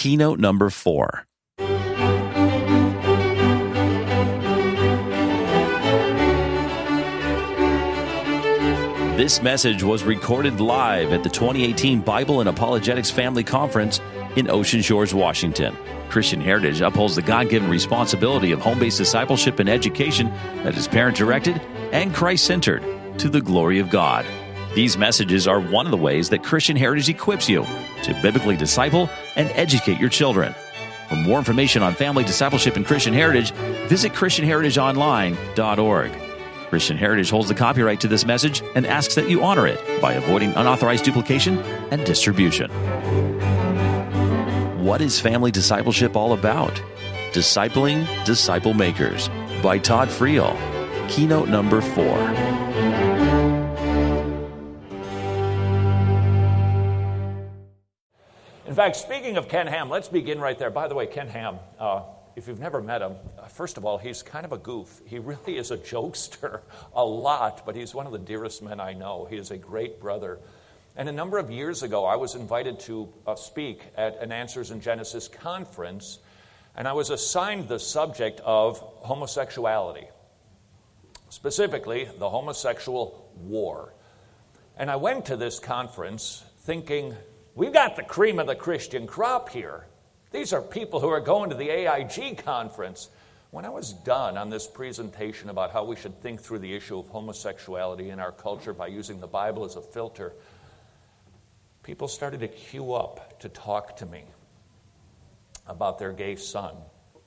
Keynote number 4. This message was recorded live at the 2018 Bible and Apologetics Family Conference in Ocean Shores, Washington. Christian Heritage upholds the God-given responsibility of home-based discipleship and education that is parent-directed and Christ-centered to the glory of God. These messages are one of the ways that Christian Heritage equips you to biblically disciple and educate your children. For more information on family discipleship and Christian Heritage, visit ChristianHeritageOnline.org. Christian Heritage holds the copyright to this message and asks that you honor it by avoiding unauthorized duplication and distribution. What is family discipleship all about? Discipling Disciple Makers by Todd Friel. Keynote number 4. In fact, speaking of Ken Ham, let's begin right there. By the way, Ken Ham, if you've never met him, first of all, he's kind of a goof. He really is a jokester a lot, but he's one of the dearest men I know. He is a great brother. And a number of years ago, I was invited to speak at an Answers in Genesis conference, and I was assigned the subject of homosexuality, specifically the homosexual war. And I went to this conference thinking, we've got the cream of the Christian crop here. These are people who are going to the AIG conference. When I was done on this presentation about how we should think through the issue of homosexuality in our culture by using the Bible as a filter, people started to queue up to talk to me about their gay son,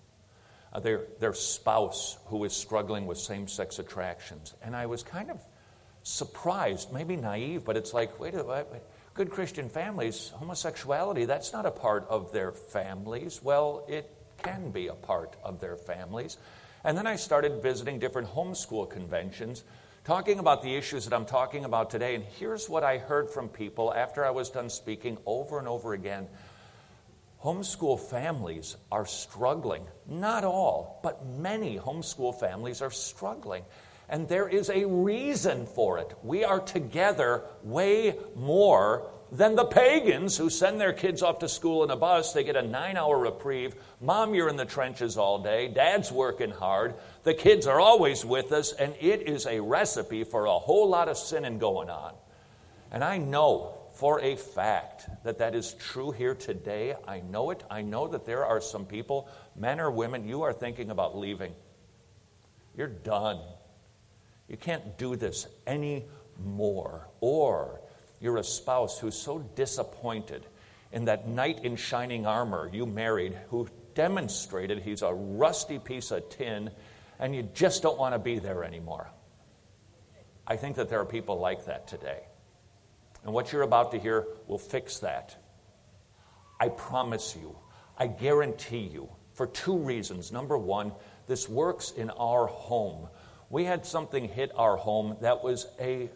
their spouse who is struggling with same-sex attractions. And I was kind of surprised, maybe naive, but it's like, wait. Good Christian families, homosexuality, that's not a part of their families. Well, it can be a part of their families. And then I started visiting different homeschool conventions, talking about the issues that I'm talking about today. And here's what I heard from people after I was done speaking over and over again. Homeschool families are struggling. Not all, but many homeschool families are struggling. And there is a reason for it. We are together way more than the pagans who send their kids off to school in a bus. They get a 9-hour reprieve. Mom, you're in the trenches all day. Dad's working hard. The kids are always with us. And it is a recipe for a whole lot of sinning going on. And I know for a fact that that is true here today. I know it. I know that there are some people, men or women, you are thinking about leaving. You're done. You can't do this anymore. Or you're a spouse who's so disappointed in that knight in shining armor you married who demonstrated he's a rusty piece of tin and you just don't want to be there anymore. I think that there are people like that today. And what you're about to hear will fix that. I promise you, I guarantee you, for 2 reasons. Number one, this works in our home. We had something hit our home that was a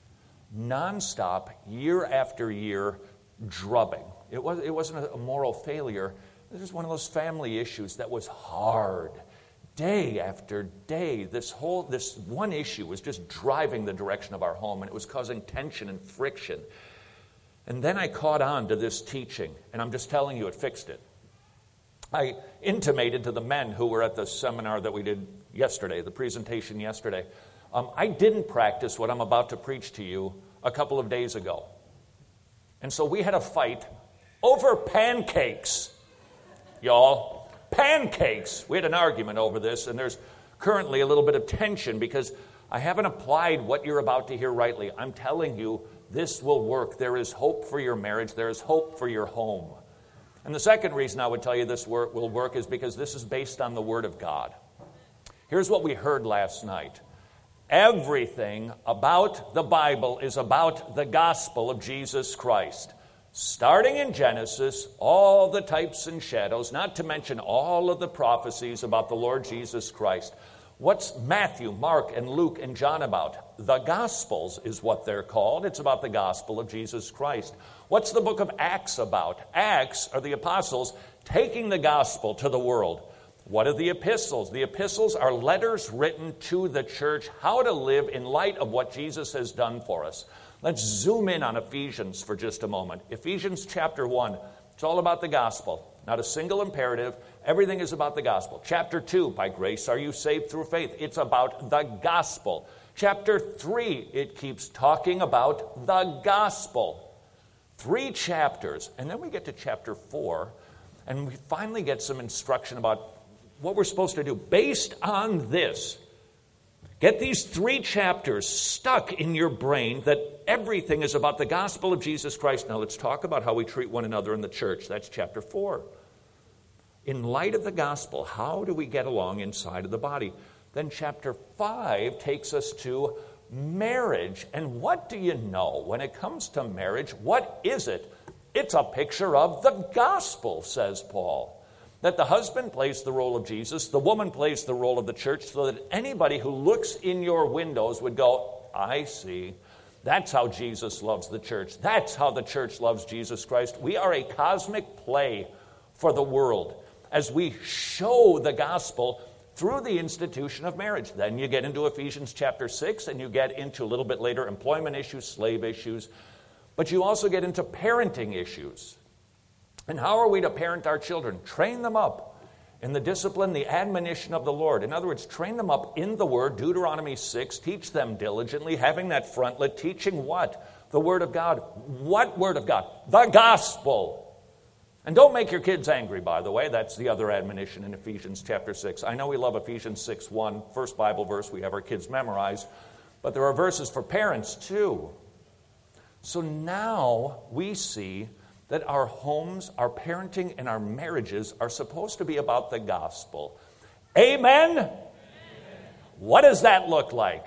nonstop, year after year, drubbing. It wasn't a moral failure. It was one of those family issues that was hard. Day after day, this one issue was just driving the direction of our home, and it was causing tension and friction. And then I caught on to this teaching, and I'm just telling you, it fixed it. I intimated to the men who were at the seminar that we did yesterday, the presentation yesterday, I didn't practice what I'm about to preach to you a couple of days ago. And so we had a fight over pancakes, y'all. Pancakes. We had an argument over this, and there's currently a little bit of tension because I haven't applied what you're about to hear rightly. I'm telling you, this will work. There is hope for your marriage. There is hope for your home. And the second reason I would tell you this will work is because this is based on the Word of God. Here's what we heard last night. Everything about the Bible is about the gospel of Jesus Christ. Starting in Genesis, all the types and shadows, not to mention all of the prophecies about the Lord Jesus Christ. What's Matthew, Mark, and Luke, and John about? The Gospels is what they're called. It's about the gospel of Jesus Christ. What's the book of Acts about? Acts are the apostles taking the gospel to the world. What are the epistles? The epistles are letters written to the church, how to live in light of what Jesus has done for us. Let's zoom in on Ephesians for just a moment. Ephesians chapter 1, it's all about the gospel. Not a single imperative. Everything is about the gospel. Chapter 2, by grace are you saved through faith. It's about the gospel. Chapter 3, it keeps talking about the gospel. 3 chapters. And then we get to chapter 4, and we finally get some instruction about what we're supposed to do. Based on this, get these 3 chapters stuck in your brain that everything is about the gospel of Jesus Christ. Now let's talk about how we treat one another in the church. That's chapter 4. In light of the gospel, how do we get along inside of the body? Then chapter 5 takes us to marriage. And what do you know? When it comes to marriage, what is it? It's a picture of the gospel, says Paul. That the husband plays the role of Jesus, the woman plays the role of the church, so that anybody who looks in your windows would go, I see. That's how Jesus loves the church. That's how the church loves Jesus Christ. We are a cosmic play for the world as we show the gospel through the institution of marriage. Then you get into Ephesians chapter 6, and you get into a little bit later employment issues, slave issues, but you also get into parenting issues. And how are we to parent our children? Train them up in the discipline, the admonition of the Lord. In other words, train them up in the Word, Deuteronomy 6. Teach them diligently, having that frontlet. Teaching what? The Word of God. What Word of God? The gospel. And don't make your kids angry, by the way. That's the other admonition in Ephesians chapter 6. I know we love Ephesians 6:1, first Bible verse we have our kids memorize. But there are verses for parents, too. So now we see that our homes, our parenting, and our marriages are supposed to be about the gospel. Amen? Amen. What does that look like?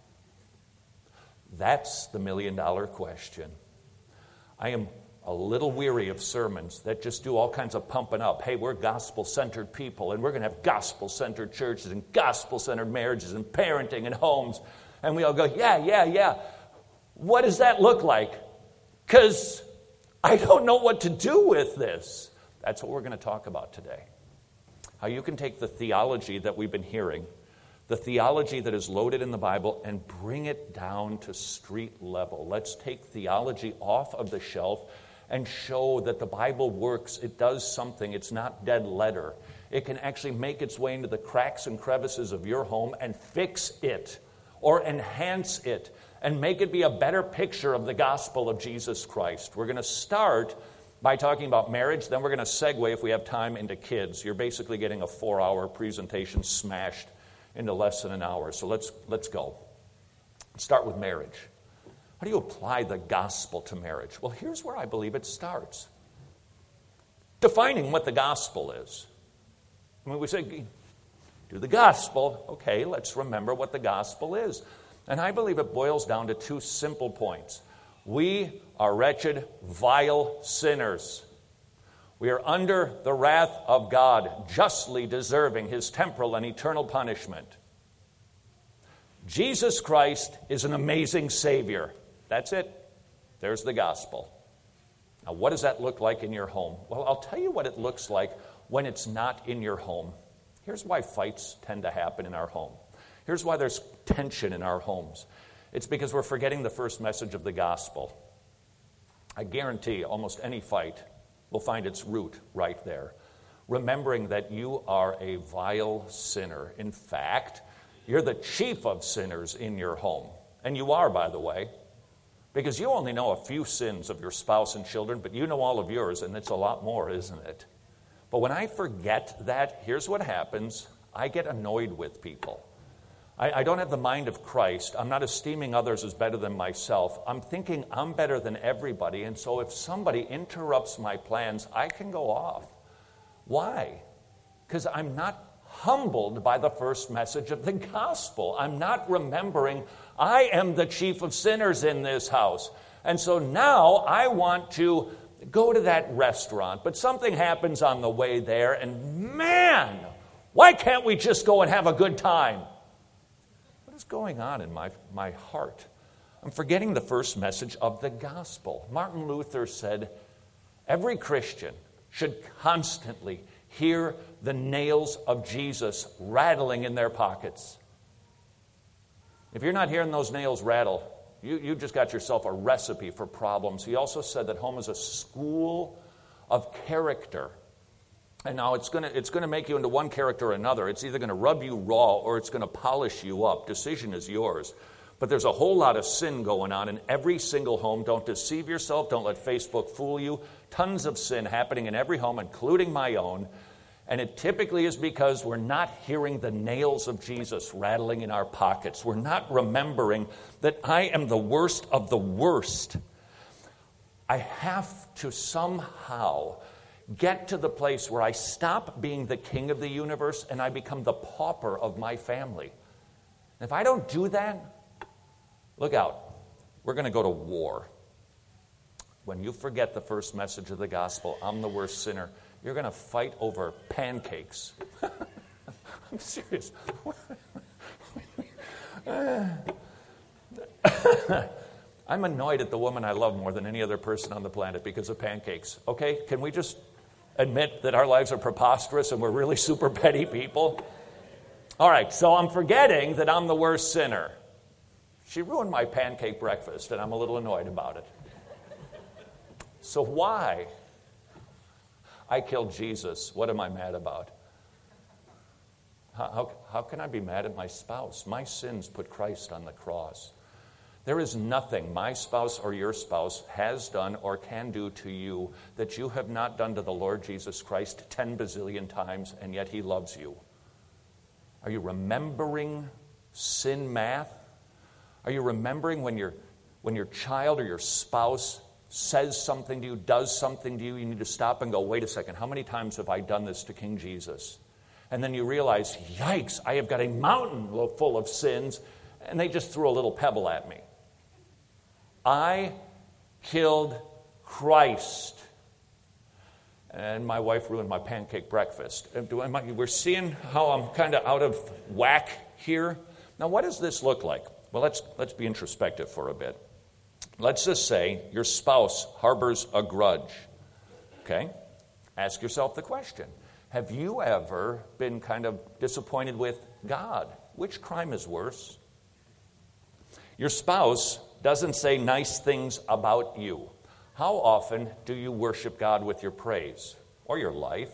That's the million-dollar question. I am a little weary of sermons that just do all kinds of pumping up. Hey, we're gospel-centered people, and we're going to have gospel-centered churches and gospel-centered marriages and parenting and homes. And we all go, yeah. What does that look like? Because I don't know what to do with this. That's what we're going to talk about today. How you can take the theology that we've been hearing, the theology that is loaded in the Bible, and bring it down to street level. Let's take theology off of the shelf and show that the Bible works. It does something. It's not dead letter. It can actually make its way into the cracks and crevices of your home and fix it or enhance it and make it be a better picture of the gospel of Jesus Christ. We're going to start by talking about marriage, then we're going to segue, if we have time, into kids. You're basically getting a 4-hour presentation smashed into less than an hour. So let's go. Let's start with marriage. How do you apply the gospel to marriage? Well, here's where I believe it starts. Defining what the gospel is. I mean, we say, do the gospel. Okay, let's remember what the gospel is. And I believe it boils down to 2 simple points. We are wretched, vile sinners. We are under the wrath of God, justly deserving His temporal and eternal punishment. Jesus Christ is an amazing Savior. That's it. There's the gospel. Now, what does that look like in your home? Well, I'll tell you what it looks like when it's not in your home. Here's why fights tend to happen in our home. Here's why there's tension in our homes. It's because we're forgetting the first message of the gospel. I guarantee almost any fight will find its root right there. Remembering that you are a vile sinner. In fact, you're the chief of sinners in your home. And you are, by the way, because you only know a few sins of your spouse and children, but you know all of yours, and it's a lot more, isn't it? But when I forget that, here's what happens. I get annoyed with people. I don't have the mind of Christ. I'm not esteeming others as better than myself. I'm thinking I'm better than everybody, and so if somebody interrupts my plans, I can go off. Why? Because I'm not humbled by the first message of the gospel. I'm not remembering I am the chief of sinners in this house. And so now I want to go to that restaurant, but something happens on the way there, and man, why can't we just go and have a good time? What is going on in my heart? I'm forgetting the first message of the gospel. Martin Luther said, every Christian should constantly hear the nails of Jesus rattling in their pockets. If you're not hearing those nails rattle, you just got yourself a recipe for problems. He also said that home is a school of character. And now it's going to make you into one character or another. It's either going to rub you raw or it's going to polish you up. Decision is yours. But there's a whole lot of sin going on in every single home. Don't deceive yourself. Don't let Facebook fool you. Tons of sin happening in every home, including my own. And it typically is because we're not hearing the nails of Jesus rattling in our pockets. We're not remembering that I am the worst of the worst. I have to somehow get to the place where I stop being the king of the universe and I become the pauper of my family. And if I don't do that, look out. We're going to go to war. When you forget the first message of the gospel, I'm the worst sinner, you're going to fight over pancakes. I'm serious. I'm annoyed at the woman I love more than any other person on the planet because of pancakes. Okay? Can we just admit that our lives are preposterous and we're really super petty people? All right, so I'm forgetting that I'm the worst sinner. She ruined my pancake breakfast, and I'm a little annoyed about it. So why? I killed Jesus. What am I mad about? How can I be mad at my spouse? My sins put Christ on the cross. There is nothing my spouse or your spouse has done or can do to you that you have not done to the Lord Jesus Christ 10 bazillion times, and yet he loves you. Are you remembering sin math? Are you remembering when your child or your spouse says something to you, does something to you, you need to stop and go, wait a second, how many times have I done this to King Jesus? And then you realize, yikes, I have got a mountain full of sins, and they just threw a little pebble at me. I killed Christ. And my wife ruined my pancake breakfast. We're seeing how I'm kind of out of whack here. Now, what does this look like? Well, let's be introspective for a bit. Let's just say your spouse harbors a grudge. Okay? Ask yourself the question. Have you ever been kind of disappointed with God? Which crime is worse? Your spouse doesn't say nice things about you. How often do you worship God with your praise or your life?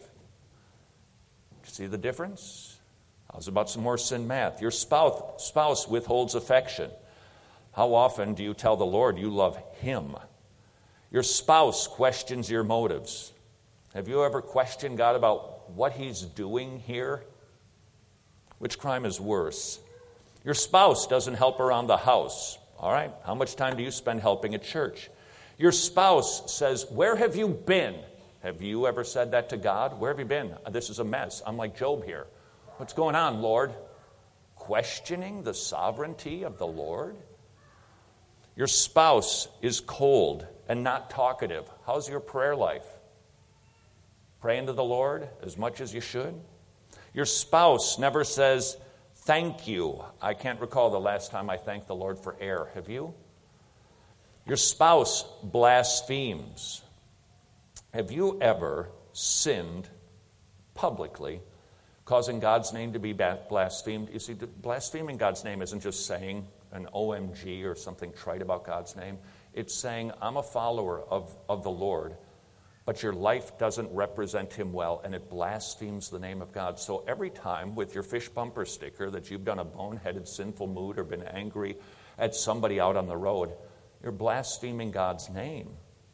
See the difference? How's about some more sin math? Your spouse withholds affection. How often do you tell the Lord you love him? Your spouse questions your motives. Have you ever questioned God about what he's doing here? Which crime is worse? Your spouse doesn't help around the house. All right, how much time do you spend helping at church? Your spouse says, where have you been? Have you ever said that to God? Where have you been? This is a mess. I'm like Job here. What's going on, Lord? Questioning the sovereignty of the Lord? Your spouse is cold and not talkative. How's your prayer life? Praying to the Lord as much as you should? Your spouse never says, thank you. I can't recall the last time I thanked the Lord for air. Have you? Your spouse blasphemes. Have you ever sinned publicly, causing God's name to be blasphemed? You see, blaspheming God's name isn't just saying an OMG or something trite about God's name. It's saying, I'm a follower of the Lord, but your life doesn't represent him well, and it blasphemes the name of God. So every time with your fish bumper sticker that you've done a boneheaded, sinful mood or been angry at somebody out on the road, you're blaspheming God's name.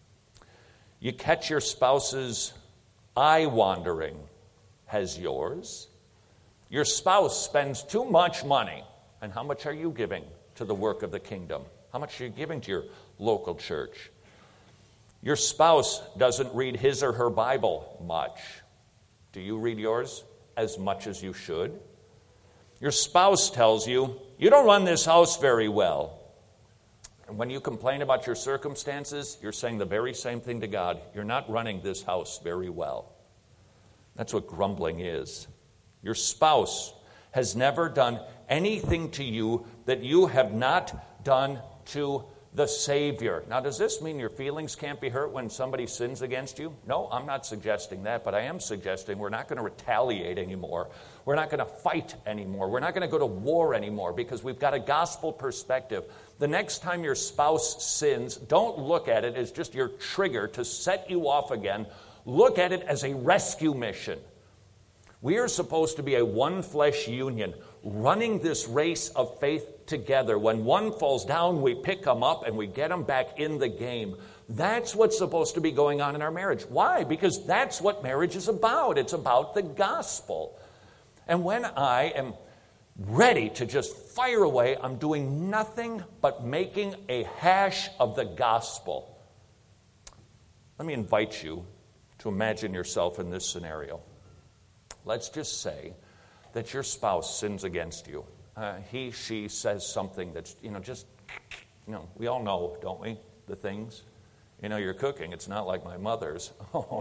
You catch your spouse's eye wandering. Has yours? Your spouse spends too much money. And how much are you giving to the work of the kingdom? How much are you giving to your local church? Your spouse doesn't read his or her Bible much. Do you read yours as much as you should? Your spouse tells you, you don't run this house very well. And when you complain about your circumstances, you're saying the very same thing to God. You're not running this house very well. That's what grumbling is. Your spouse has never done anything to you that you have not done to the Savior. Now, does this mean your feelings can't be hurt when somebody sins against you? No, I'm not suggesting that, but I am suggesting we're not going to retaliate anymore. We're not going to fight anymore. We're not going to go to war anymore because we've got a gospel perspective. The next time your spouse sins, don't look at it as just your trigger to set you off again Look at it as a rescue mission. We are supposed to be a one-flesh union, running this race of faith together. When one falls down, we pick them up and we get them back in the game. That's what's supposed to be going on in our marriage. Why? Because that's what marriage is about. It's about the gospel. And when I am ready to just fire away, I'm doing nothing but making a hash of the gospel. Let me invite you to imagine yourself in this scenario. Let's just say that your spouse sins against you. He, she says something that's, we all know, don't we, the things? You're cooking. It's not like my mother's.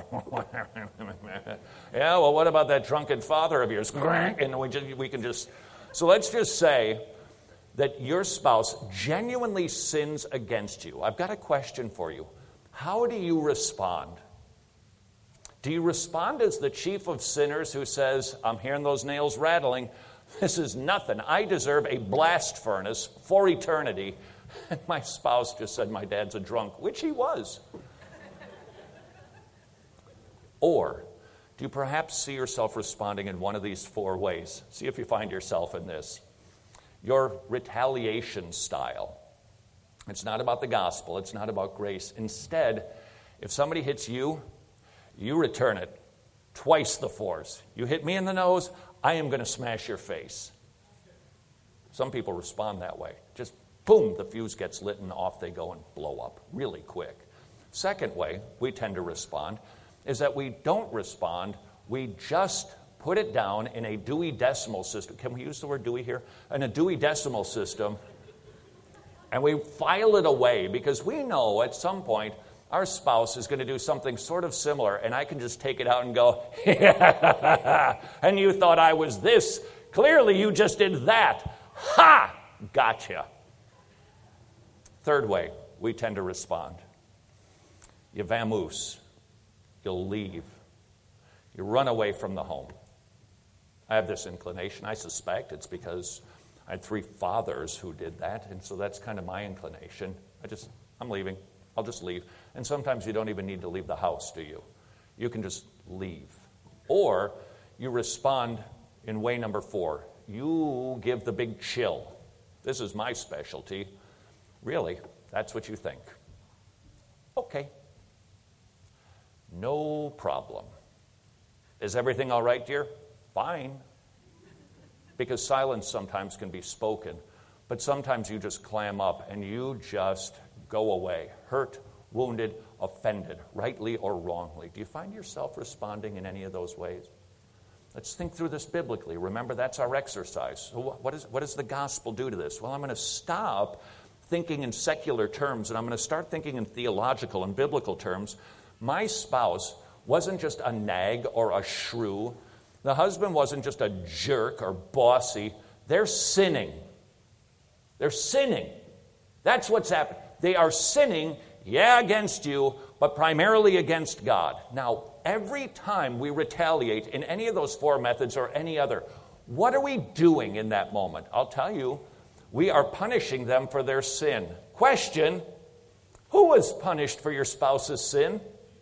Yeah, well, what about that drunken father of yours? And we can just... So let's just say that your spouse genuinely sins against you. I've got a question for you. How do you respond? Do you respond as the chief of sinners who says, I'm hearing those nails rattling. This is nothing. I deserve a blast furnace for eternity. And my spouse just said my dad's a drunk, which he was. Or do you perhaps see yourself responding in one of these four ways? See if you find yourself in this. Your retaliation style. It's not about the gospel. It's not about grace. Instead, if somebody hits you, you return it twice the force. You hit me in the nose, I am going to smash your face. Some people respond that way. Just boom, the fuse gets lit and off they go and blow up really quick. Second way we tend to respond is that we don't respond. We just put it down in a Dewey Decimal System. Can we use the word Dewey here? In a Dewey Decimal System. And we file it away because we know at some point our spouse is going to do something sort of similar, and I can just take it out and go, and you thought I was this. Clearly you just did that. Ha! Gotcha. Third way we tend to respond. You vamoose. You'll leave. You run away from the home. I have this inclination. I suspect it's because I had 3 fathers who did that, and so that's kind of my inclination. I'm leaving. I'll just leave. And sometimes you don't even need to leave the house, do you? You can just leave. Or you respond in way number 4. You give the big chill. This is my specialty. Really, that's what you think. Okay. No problem. Is everything all right, dear? Fine. Because silence sometimes can be spoken. But sometimes you just clam up and you just go away. Hurt, wounded, offended, rightly or wrongly. Do you find yourself responding in any of those ways? Let's think through this biblically. Remember, that's our exercise. So what does the gospel do to this? Well, I'm going to stop thinking in secular terms, and I'm going to start thinking in theological and biblical terms. My spouse wasn't just a nag or a shrew. The husband wasn't just a jerk or bossy. They're sinning. They're sinning. That's what's happening. They are sinning, against you, but primarily against God. Now, every time we retaliate in any of those 4 methods or any other, what are we doing in that moment? I'll tell you, we are punishing them for their sin. Question, who was punished for your spouse's sin?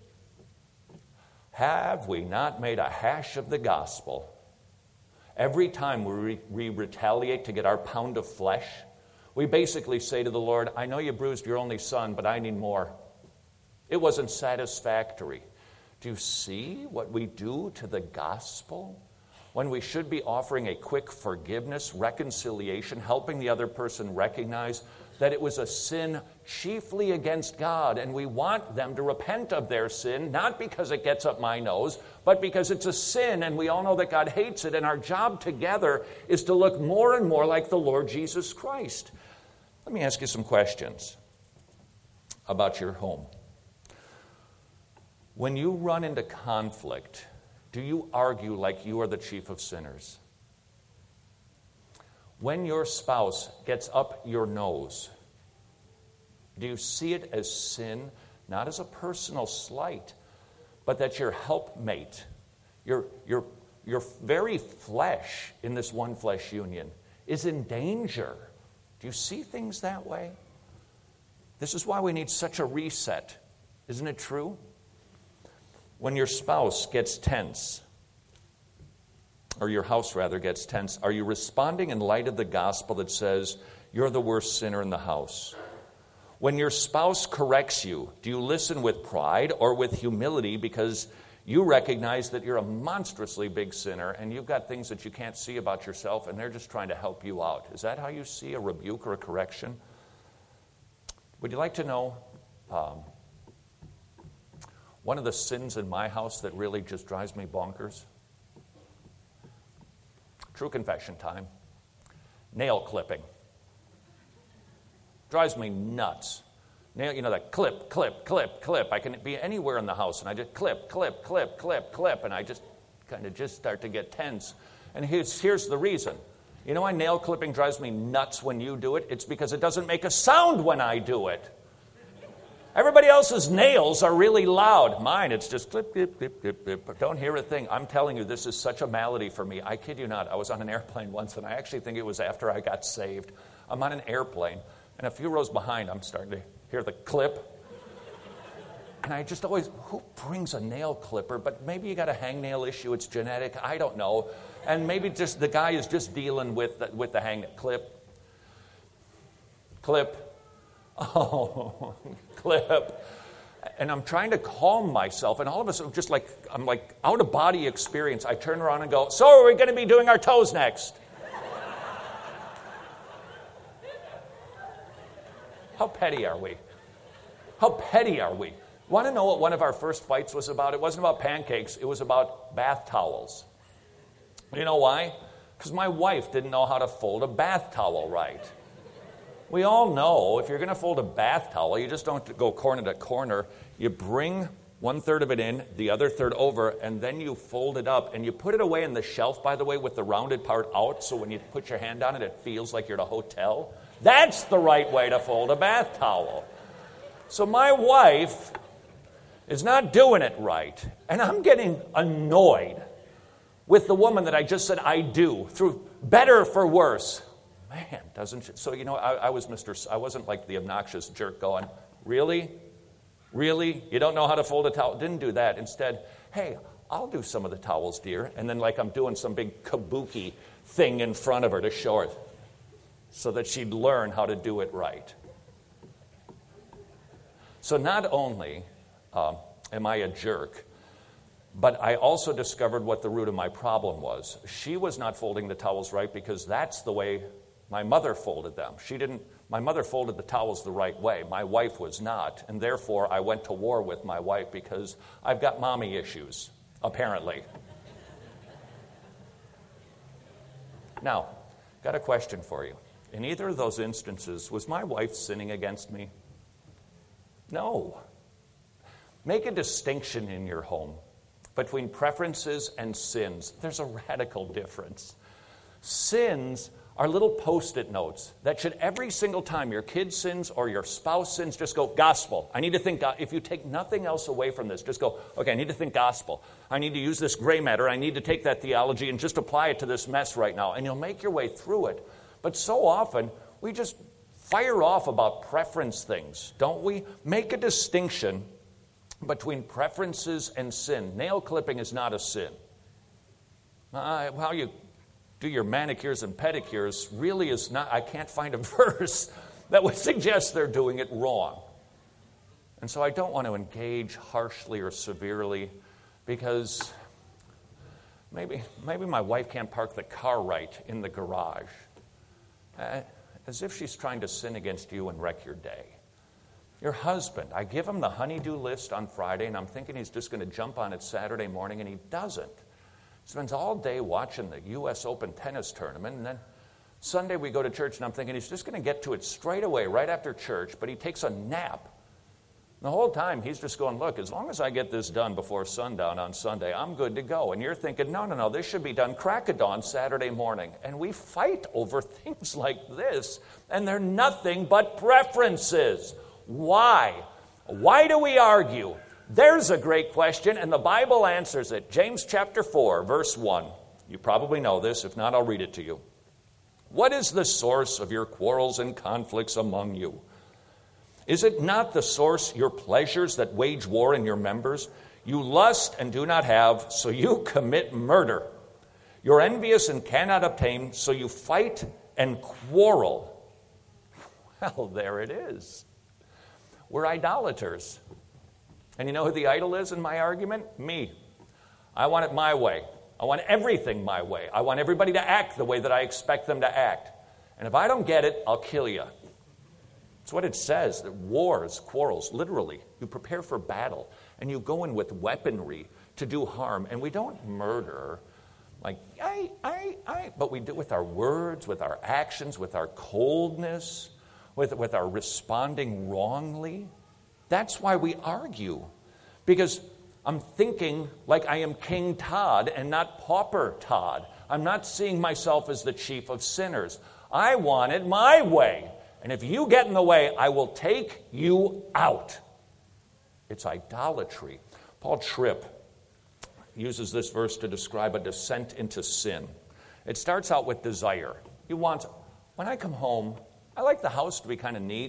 Have we not made a hash of the gospel? Every time we retaliate to get our pound of flesh, we basically say to the Lord, I know you bruised your only son, but I need more. It wasn't satisfactory. Do you see what we do to the gospel? When we should be offering a quick forgiveness, reconciliation, helping the other person recognize that it was a sin chiefly against God, and we want them to repent of their sin, not because it gets up my nose, but because it's a sin, and we all know that God hates it, and our job together is to look more and more like the Lord Jesus Christ. Let me ask you some questions about your home. When you run into conflict, do you argue like you are the chief of sinners? When your spouse gets up your nose, do you see it as sin, not as a personal slight, but that your helpmate, your very flesh in this one flesh union, is in danger? Do you see things that way? This is why we need such a reset. Isn't it true? When your spouse gets tense, or your house rather gets tense, are you responding in light of the gospel that says you're the worst sinner in the house? When your spouse corrects you, do you listen with pride or with humility because you recognize that you're a monstrously big sinner and you've got things that you can't see about yourself and they're just trying to help you out? Is that how you see a rebuke or a correction? Would you like to know one of the sins in my house that really just drives me bonkers? True confession time. Nail clipping. Drives me nuts. Nail, that clip, clip, clip, clip. I can be anywhere in the house and I just clip, clip, clip, clip, clip, and I just kind of just start to get tense. And here's the reason. You know why nail clipping drives me nuts when you do it? It's because it doesn't make a sound when I do it. Everybody else's nails are really loud. Mine, it's just clip, clip, clip, clip, clip. Don't hear a thing. I'm telling you, this is such a malady for me. I kid you not. I was on an airplane once, and I actually think it was after I got saved. I'm on an airplane, and a few rows behind, I'm starting to hear the clip. And I just always, who brings a nail clipper? But maybe you got a hangnail issue. It's genetic. I don't know. And maybe just the guy is just dealing with the hangnail. Clip. Clip. Oh, clip. And I'm trying to calm myself, and all of a sudden, I'm like out-of-body experience. I turn around and go, so are we going to be doing our toes next? How petty are we? How petty are we? Want to know what one of our first fights was about? It wasn't about pancakes. It was about bath towels. You know why? Because my wife didn't know how to fold a bath towel right. We all know if you're going to fold a bath towel, you just don't go corner to corner. You bring 1/3 of it in, the other third over, and then you fold it up. And you put it away in the shelf, by the way, with the rounded part out, so when you put your hand on it, it feels like you're at a hotel. That's the right way to fold a bath towel. So my wife is not doing it right, and I'm getting annoyed with the woman that I just said I do, through better for worse. Man, doesn't she? So, I wasn't like the obnoxious jerk going, really? Really? You don't know how to fold a towel? Didn't do that. Instead, hey, I'll do some of the towels, dear. And then I'm doing some big kabuki thing in front of her to show her so that she'd learn how to do it right. So not only am I a jerk, but I also discovered what the root of my problem was. She was not folding the towels right because that's the way my mother folded them. My mother folded the towels the right way. My wife was not. And therefore, I went to war with my wife because I've got mommy issues, apparently. Now, got a question for you. In either of those instances, was my wife sinning against me? No. Make a distinction in your home between preferences and sins. There's a radical difference. Sins are little Post-it notes that should every single time your kid sins or your spouse sins, just go, gospel. I need to think, if you take nothing else away from this, just go, okay, I need to think gospel. I need to use this gray matter. I need to take that theology and just apply it to this mess right now. And you'll make your way through it. But so often, we just fire off about preference things, don't we? Make a distinction between preferences and sin. Nail clipping is not a sin. How you do your manicures and pedicures really is not. I can't find a verse that would suggest they're doing it wrong. And so I don't want to engage harshly or severely because maybe my wife can't park the car right in the garage. As if she's trying to sin against you and wreck your day. Your husband, I give him the honey-do list on Friday, and I'm thinking he's just going to jump on it Saturday morning, and he doesn't. Spends all day watching the U.S. Open tennis tournament, and then Sunday we go to church, and I'm thinking he's just going to get to it straight away, right after church, but he takes a nap. The whole time he's just going, look, as long as I get this done before sundown on Sunday, I'm good to go. And you're thinking, no, this should be done crack of dawn Saturday morning. And we fight over things like this, and they're nothing but preferences. Why? Why do we argue? There's a great question, and the Bible answers it. James chapter 4, verse 1. You probably know this. If not, I'll read it to you. What is the source of your quarrels and conflicts among you? Is it not the source your pleasures that wage war in your members? You lust and do not have, so you commit murder. You're envious and cannot obtain, so you fight and quarrel. Well, there it is. We're idolaters. And you know who the idol is in my argument? Me. I want it my way. I want everything my way. I want everybody to act the way that I expect them to act. And if I don't get it, I'll kill you. It's what it says, that wars, quarrels, literally, you prepare for battle, and you go in with weaponry to do harm. And we don't murder like, but we do it with our words, with our actions, with our coldness, with our responding wrongly. That's why we argue. Because I'm thinking like I am King Todd and not Pauper Todd. I'm not seeing myself as the chief of sinners. I want it my way. And if you get in the way, I will take you out. It's idolatry. Paul Tripp uses this verse to describe a descent into sin. It starts out with desire. When I come home, I like the house to be kind of neat.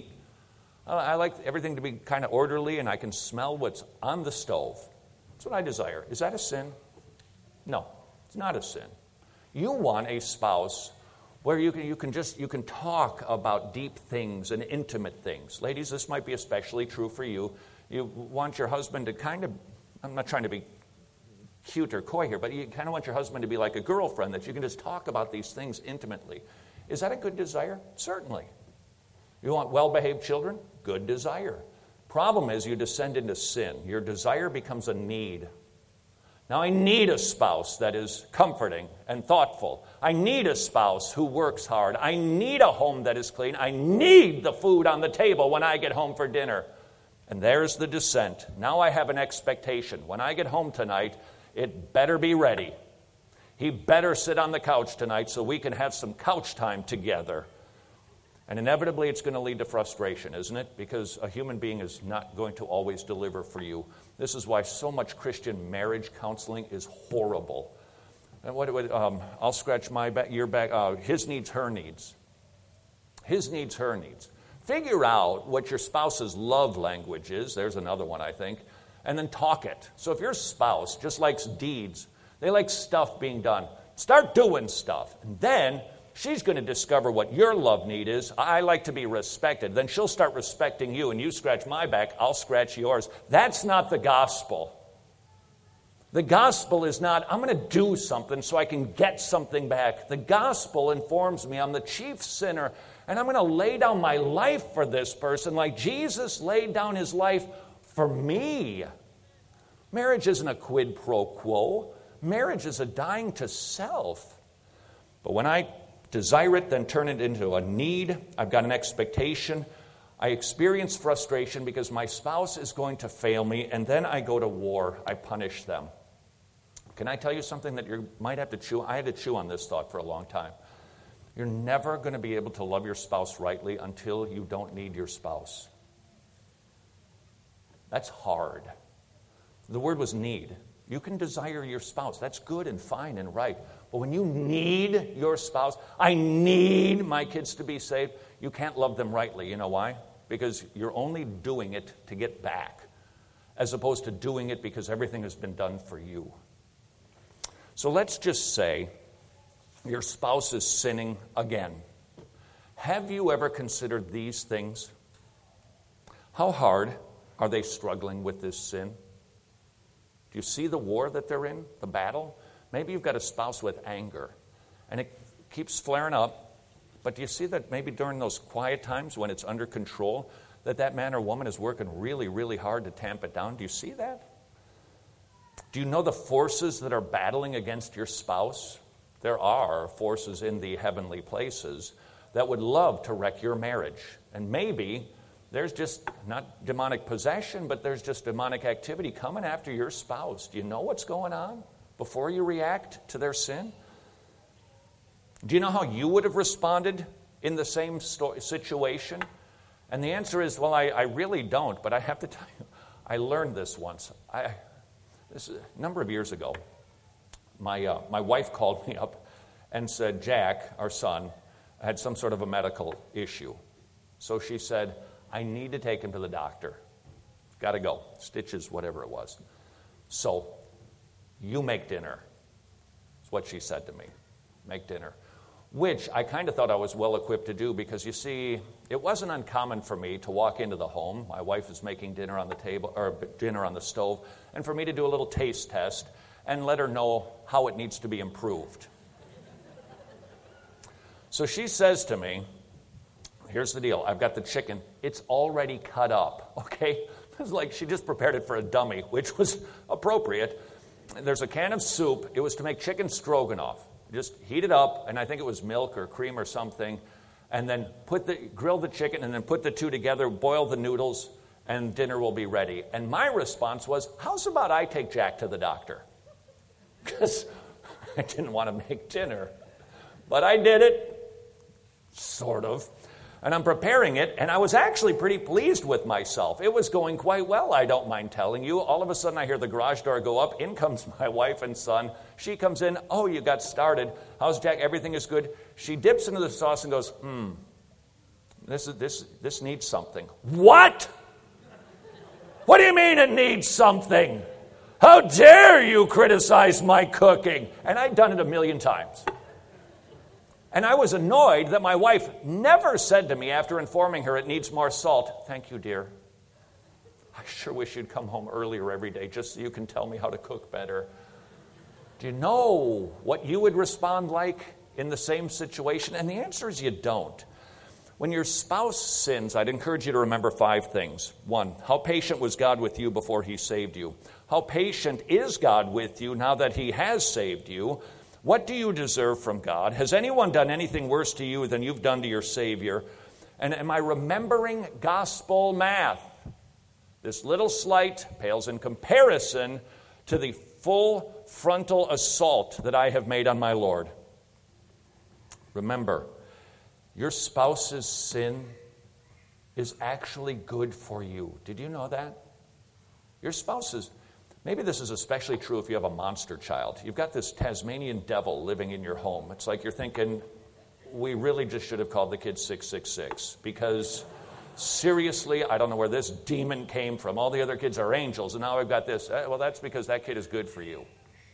I like everything to be kind of orderly, and I can smell what's on the stove. That's what I desire. Is that a sin? No, it's not a sin. You want a spouse where you can talk about deep things and intimate things. Ladies, this might be especially true for you. You want your husband to kind of, I'm not trying to be cute or coy here, but you kind of want your husband to be like a girlfriend, that you can just talk about these things intimately. Is that a good desire? Certainly. You want well-behaved children? Good desire. Problem is you descend into sin. Your desire becomes a need. Now, I need a spouse that is comforting and thoughtful. I need a spouse who works hard. I need a home that is clean. I need the food on the table when I get home for dinner. And there's the descent. Now I have an expectation. When I get home tonight, it better be ready. He better sit on the couch tonight so we can have some couch time together. And inevitably, it's going to lead to frustration, isn't it? Because a human being is not going to always deliver for you. This is why so much Christian marriage counseling is horrible. And I'll scratch my back, your back. His needs, her needs. His needs, her needs. Figure out what your spouse's love language is. There's another one, I think. And then talk it. So if your spouse just likes deeds, they like stuff being done, start doing stuff. And then she's going to discover what your love need is. I like to be respected. Then she'll start respecting you, and you scratch my back, I'll scratch yours. That's not the gospel. The gospel is not, I'm going to do something so I can get something back. The gospel informs me I'm the chief sinner, and I'm going to lay down my life for this person like Jesus laid down his life for me. Marriage isn't a quid pro quo. Marriage is a dying to self. But when I desire it, then turn it into a need, I've got an expectation, I experience frustration because my spouse is going to fail me, and then I go to war. I punish them. Can I tell you something that you might have to chew? I had to chew on this thought for a long time. You're never going to be able to love your spouse rightly until you don't need your spouse. That's hard. The word was need. You can desire your spouse. That's good and fine and right. But when you need your spouse, I need my kids to be saved, you can't love them rightly. You know why? Because you're only doing it to get back, as opposed to doing it because everything has been done for you. So let's just say your spouse is sinning again. Have you ever considered these things? How hard are they struggling with this sin? Do you see the war that they're in, the battle? Maybe you've got a spouse with anger, and it keeps flaring up. But do you see that maybe during those quiet times when it's under control, that man or woman is working really, really hard to tamp it down? Do you see that? Do you know the forces that are battling against your spouse? There are forces in the heavenly places that would love to wreck your marriage. And maybe there's just not demonic possession, but there's just demonic activity coming after your spouse. Do you know what's going on before you react to their sin? Do you know how you would have responded in the same situation? And the answer is, well, I really don't, but I have to tell you, I learned this once. This is a number of years ago. My wife called me up and said, Jack, our son, had some sort of a medical issue. So she said, I need to take him to the doctor. Got to go. Stitches, whatever it was. So, you make dinner. That's what she said to me. Make dinner. Which I kind of thought I was well equipped to do because, you see, it wasn't uncommon for me to walk into the home. My wife is making dinner on the table, or dinner on the stove, and for me to do a little taste test and let her know how it needs to be improved. So she says to me, here's the deal. I've got the chicken. It's already cut up, okay? It's like she just prepared it for a dummy, which was appropriate. There's a can of soup. It was to make chicken stroganoff. Just heat it up, and I think it was milk or cream or something, and then grill the chicken, and then put the two together, boil the noodles, and dinner will be ready. And my response was, how's about I take Jack to the doctor? Because I didn't want to make dinner. But I did it, sort of. And I'm preparing it, and I was actually pretty pleased with myself. It was going quite well, I don't mind telling you. All of a sudden, I hear the garage door go up. In comes my wife and son. She comes in. Oh, you got started. How's Jack? Everything is good. She dips into the sauce and goes, this needs something. What? What do you mean it needs something? How dare you criticize my cooking? And I'd done it 1,000,000 times. And I was annoyed that my wife never said to me after informing her it needs more salt, thank you, dear. I sure wish you'd come home earlier every day just so you can tell me how to cook better. Do you know what you would respond like in the same situation? And the answer is you don't. When your spouse sins, I'd encourage you to remember 5 things. 1, how patient was God with you before he saved you? How patient is God with you now that he has saved you? What do you deserve from God? Has anyone done anything worse to you than you've done to your Savior? And am I remembering gospel math? This little slight pales in comparison to the full frontal assault that I have made on my Lord. Remember, your spouse's sin is actually good for you. Did you know that? Your spouse's. Maybe this is especially true if you have a monster child. You've got this Tasmanian devil living in your home. It's like you're thinking, we really just should have called the kid 666 because seriously, I don't know where this demon came from. All the other kids are angels, and now I've got this. Well, that's because that kid is good for you.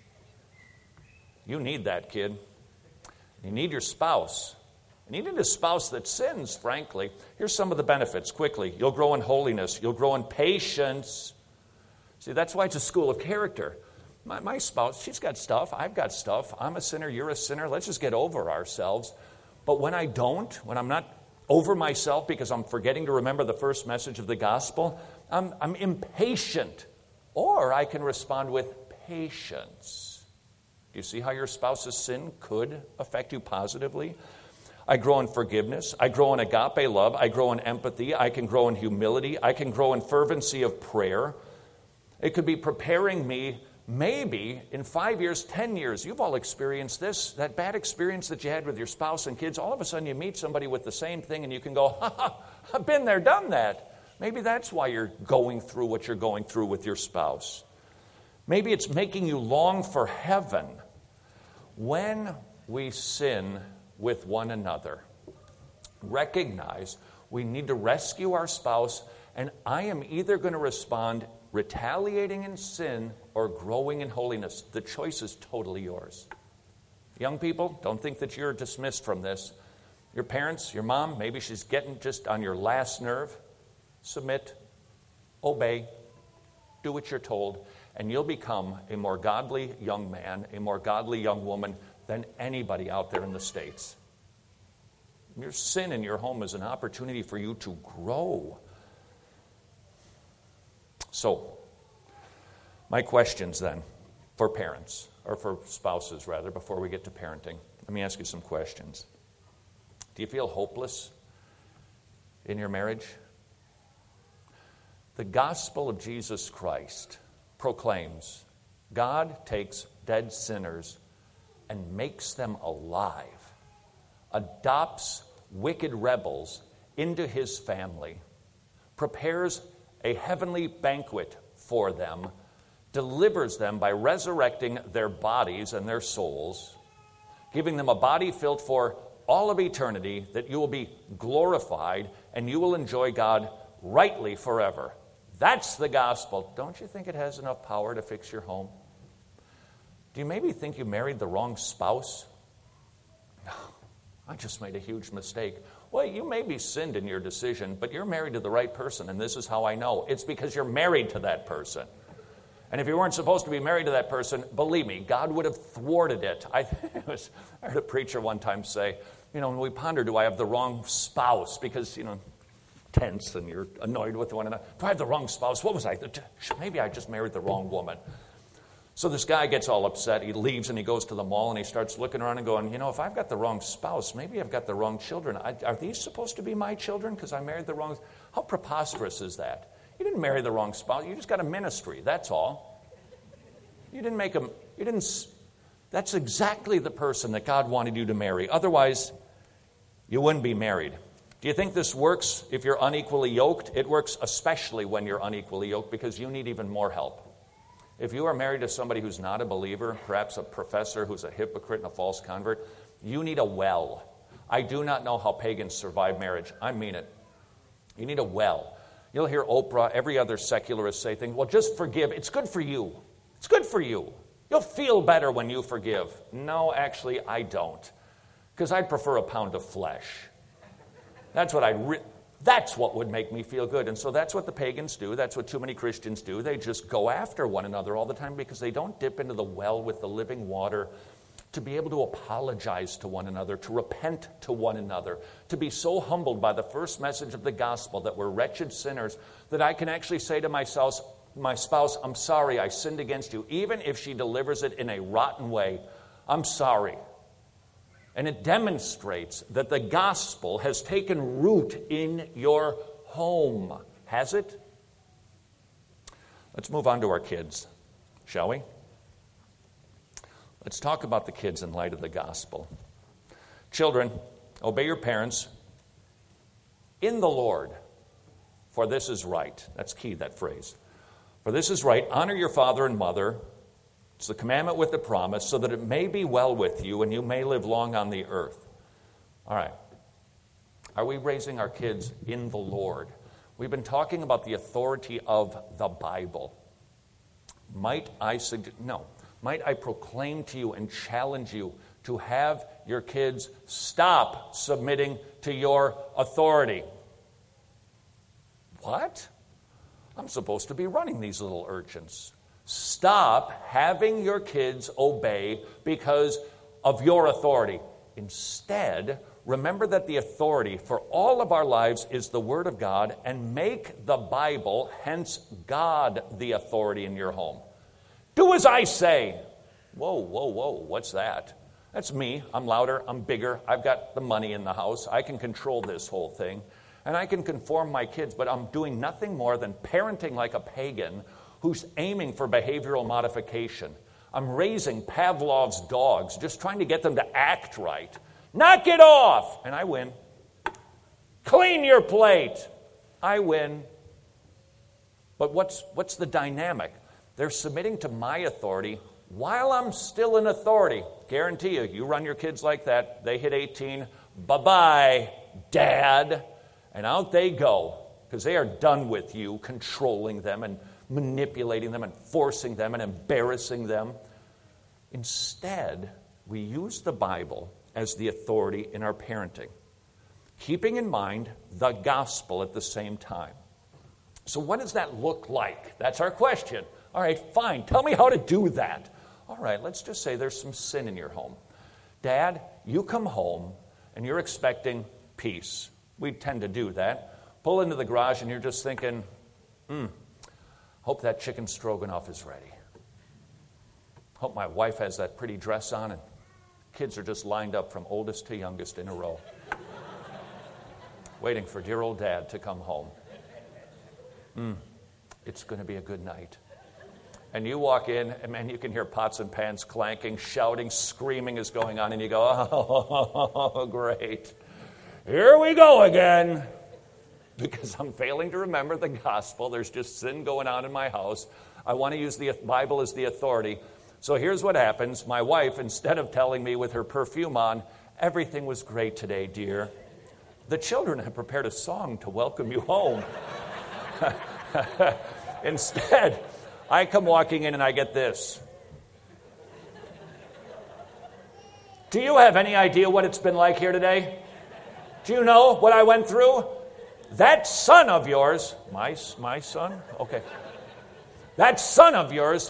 You need that kid. You need your spouse. And you need a spouse that sins, frankly. Here's some of the benefits, quickly. You'll grow in holiness. You'll grow in patience. See, that's why it's a school of character. My spouse, she's got stuff. I've got stuff. I'm a sinner. You're a sinner. Let's just get over ourselves. But when I don't, when I'm not over myself because I'm forgetting to remember the first message of the gospel, I'm impatient. Or I can respond with patience. Do you see how your spouse's sin could affect you positively? I grow in forgiveness. I grow in agape love. I grow in empathy. I can grow in humility. I can grow in fervency of prayer. It could be preparing me, maybe in 5 years, 10 years. You've all experienced this, that bad experience that you had with your spouse and kids. All of a sudden you meet somebody with the same thing and you can go, I've been there, done that. Maybe that's why you're going through what you're going through with your spouse. Maybe it's making you long for heaven. When we sin with one another, recognize we need to rescue our spouse, and I am either going to respond retaliating in sin or growing in holiness. The choice is totally yours. Young people, don't think that you're dismissed from this. Your parents, your mom, maybe she's getting just on your last nerve. Submit, obey, do what you're told, and you'll become a more godly young man, a more godly young woman than anybody out there in the States. Your sin in your home is an opportunity for you to grow. So, my questions then for parents, or for spouses rather, before we get to parenting. Let me ask you some questions. Do you feel hopeless in your marriage? The gospel of Jesus Christ proclaims God takes dead sinners and makes them alive, adopts wicked rebels into his family, prepares a heavenly banquet for them, delivers them by resurrecting their bodies and their souls, giving them a body filled for all of eternity, that you will be glorified and you will enjoy God rightly forever. That's the gospel. Don't you think it has enough power to fix your home? Do you maybe think you married the wrong spouse? No, I just made a huge mistake. Well, you maybe sinned in your decision, but you're married to the right person, and this is how I know. It's because you're married to that person. And if you weren't supposed to be married to that person, believe me, God would have thwarted it. I heard a preacher one time say, when we ponder, do I have the wrong spouse? Because, tense and you're annoyed with one another. Do I have the wrong spouse? What was I? Maybe I just married the wrong woman. So this guy gets all upset. He leaves and he goes to the mall and he starts looking around and going, if I've got the wrong spouse, maybe I've got the wrong children. Are these supposed to be my children because I married the wrong? How preposterous is that? You didn't marry the wrong spouse. You just got a ministry. That's all. You didn't make them. That's exactly the person that God wanted you to marry. Otherwise, you wouldn't be married. Do you think this works if you're unequally yoked? It works especially when you're unequally yoked because you need even more help. If you are married to somebody who's not a believer, perhaps a professor who's a hypocrite and a false convert, you need a well. I do not know how pagans survive marriage. I mean it. You need a well. You'll hear Oprah, every other secularist say things, well, just forgive. It's good for you. It's good for you. You'll feel better when you forgive. No, actually, I don't. Because I'd prefer a pound of flesh. That's what would make me feel good. And so that's what the pagans do. That's what too many Christians do. They just go after one another all the time because they don't dip into the well with the living water to be able to apologize to one another, to repent to one another, to be so humbled by the first message of the gospel that we're wretched sinners that I can actually say to my spouse, I'm sorry, I sinned against you. Even if she delivers it in a rotten way, I'm sorry. And it demonstrates that the gospel has taken root in your home. Has it? Let's move on to our kids, shall we? Let's talk about the kids in light of the gospel. Children, obey your parents in the Lord, for this is right. That's key, that phrase. For this is right. Honor your father and mother. It's the commandment with the promise, so that it may be well with you and you may live long on the earth. All right. Are we raising our kids in the Lord? We've been talking about the authority of the Bible. Might I proclaim to you and challenge you to have your kids stop submitting to your authority? What? I'm supposed to be running these little urchins. Stop having your kids obey because of your authority. Instead, remember that the authority for all of our lives is the Word of God, and make the Bible, hence God, the authority in your home. Do as I say. Whoa, what's that? That's me. I'm louder. I'm bigger. I've got the money in the house. I can control this whole thing. And I can conform my kids, but I'm doing nothing more than parenting like a pagan who's aiming for behavioral modification. I'm raising Pavlov's dogs, just trying to get them to act right. Knock it off! And I win. Clean your plate! I win. But what's the dynamic? They're submitting to my authority while I'm still in authority. Guarantee you run your kids like that, they hit 18, bye-bye, Dad. And out they go, because they are done with you controlling them and manipulating them and forcing them and embarrassing them. Instead, we use the Bible as the authority in our parenting, keeping in mind the gospel at the same time. So what does that look like? That's our question. All right, fine. Tell me how to do that. All right, let's just say there's some sin in your home. Dad, you come home and you're expecting peace. We tend to do that. Pull into the garage and you're just thinking, hope that chicken stroganoff is ready. Hope my wife has that pretty dress on and kids are just lined up from oldest to youngest in a row, waiting for dear old Dad to come home. It's going to be a good night. And you walk in, and man, you can hear pots and pans clanking, shouting, screaming is going on, and you go, oh, great. Here we go again. Because I'm failing to remember the gospel. There's just sin going on in my house. I want to use the Bible as the authority. So here's what happens. My wife, instead of telling me with her perfume on, everything was great today, dear, the children have prepared a song to welcome you home. Instead, I come walking in and I get this. Do you have any idea what it's been like here today? Do you know what I went through? That son of yours, my son? Okay. That son of yours,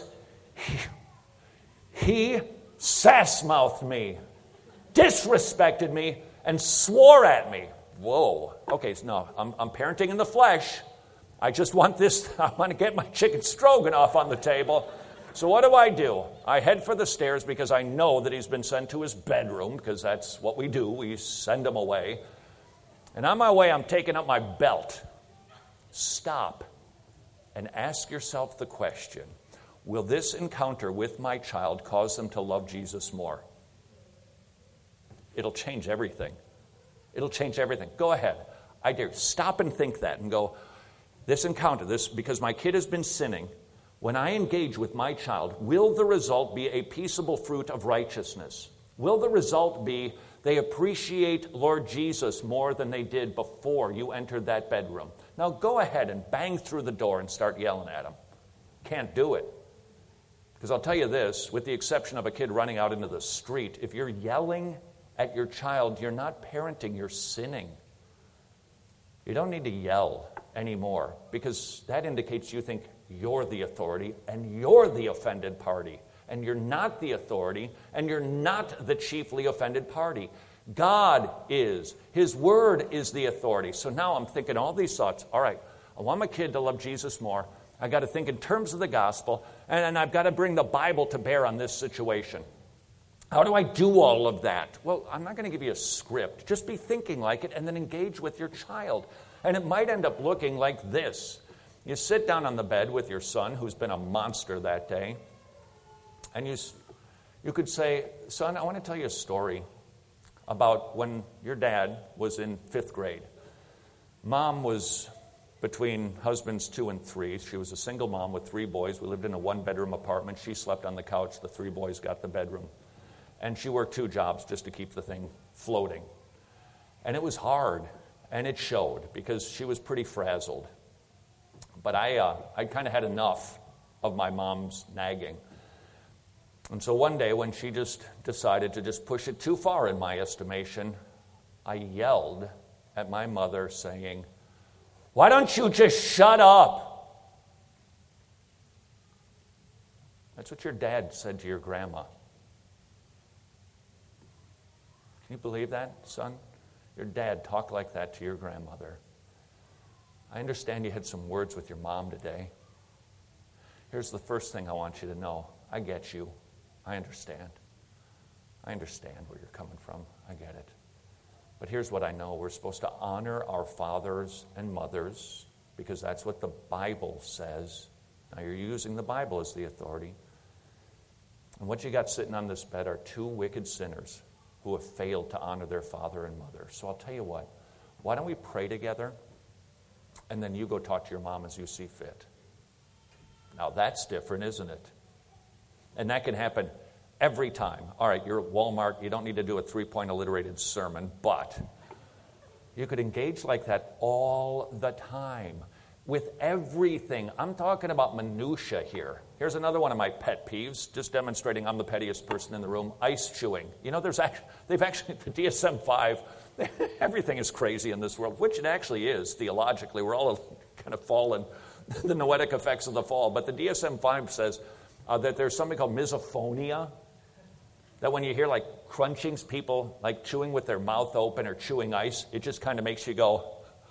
he sass-mouthed me, disrespected me, and swore at me. Whoa. Okay, so no, I'm parenting in the flesh. I just want this, I want to get my chicken stroganoff on the table. So what do? I head for the stairs because I know that he's been sent to his bedroom, because that's what we do. We send him away. And on my way, I'm taking up my belt. Stop and ask yourself the question, will this encounter with my child cause them to love Jesus more? It'll change everything. It'll change everything. Go ahead. I dare you. Stop and think that and go, this encounter, because my kid has been sinning, when I engage with my child, will the result be a peaceable fruit of righteousness? Will the result be they appreciate Lord Jesus more than they did before you entered that bedroom? Now go ahead and bang through the door and start yelling at them. Can't do it. Because I'll tell you this, with the exception of a kid running out into the street, if you're yelling at your child, you're not parenting, you're sinning. You don't need to yell anymore, because that indicates you think you're the authority and you're the offended party. And you're not the authority, and you're not the chiefly offended party. God is. His word is the authority. So now I'm thinking all these thoughts. All right, I want my kid to love Jesus more. I got to think in terms of the gospel, and I've got to bring the Bible to bear on this situation. How do I do all of that? Well, I'm not going to give you a script. Just be thinking like it and then engage with your child. And it might end up looking like this. You sit down on the bed with your son, who's been a monster that day, and you could say, son, I want to tell you a story about when your dad was in 5th grade. Mom was between husbands 2 and 3. She was a single mom with 3 boys. We lived in a 1-bedroom apartment. She slept on the couch. The 3 boys got the bedroom. And she worked 2 jobs just to keep the thing floating. And it was hard, and it showed, because she was pretty frazzled. But I kind of had enough of my mom's nagging. And so one day when she just decided to just push it too far in my estimation, I yelled at my mother saying, "Why don't you just shut up?" That's what your dad said to your grandma. Can you believe that, son? Your dad talked like that to your grandmother. I understand you had some words with your mom today. Here's the first thing I want you to know. I get you. I understand. I understand where you're coming from. I get it. But here's what I know. We're supposed to honor our fathers and mothers because that's what the Bible says. Now you're using the Bible as the authority. And what you got sitting on this bed are 2 wicked sinners who have failed to honor their father and mother. So I'll tell you what. Why don't we pray together? And then you go talk to your mom as you see fit. Now that's different, isn't it? And that can happen every time. All right, you're at Walmart. You don't need to do a 3-point alliterated sermon, but you could engage like that all the time with everything. I'm talking about minutia here. Here's another one of my pet peeves, just demonstrating I'm the pettiest person in the room, ice chewing. You know, the DSM-5, everything is crazy in this world, which it actually is theologically. We're all kind of fallen, the noetic effects of the fall. But the DSM-5 says that there's something called misophonia, that when you hear like crunchings, people like chewing with their mouth open or chewing ice, it just kind of makes you go,